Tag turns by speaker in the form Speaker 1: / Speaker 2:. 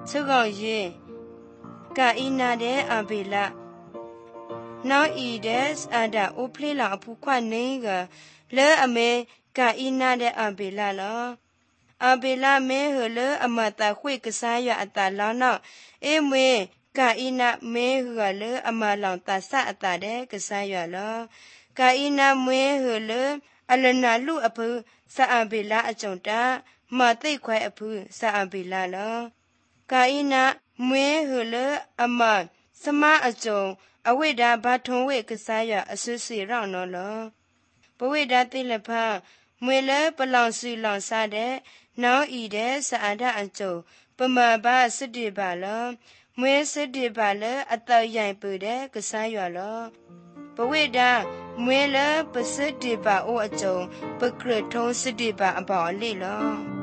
Speaker 1: ဆုကောင်ရေကာအီနာတဲ့အဘေလာနောက်ဤတဲ့အာဒါအိုဖလေလာအဖူခွနေကလဲအမေကာအီနာတဲ့အဘေလာလောအဘေလာမဲဟလအမတာခွေကစားရအတာလောင်းနောက်အေမွေကာအီနာမဲဟလအမလောင်တာဆအတာတဲ့ကစားရလောကာအီနာမွေဟလအလနာလူအဖူစာအဘေလာအကြုံတာမသိခွဲအဖူစာအဘေလာလောကာအီနာမွေဟလအမစမအကြုံအဝိဒါဘာထုံဝိကစားရအဆွစီရောင်းနော်လောပဝိဒါတိလဖမွေလဲပလောင်စီလောင်စားတဲ့နောင်ဤတဲ့စာအဒအကြုံပမဘာစစ်တီပါလောမွေစစ်တီပါလဲအတရိုင်ပူတဲ့ကစားရလောပဝိဒါမွေလဲပစစ်တီပါအိုအကြုံပကရထုံးစစ်တီပါအပေါ်အလိလော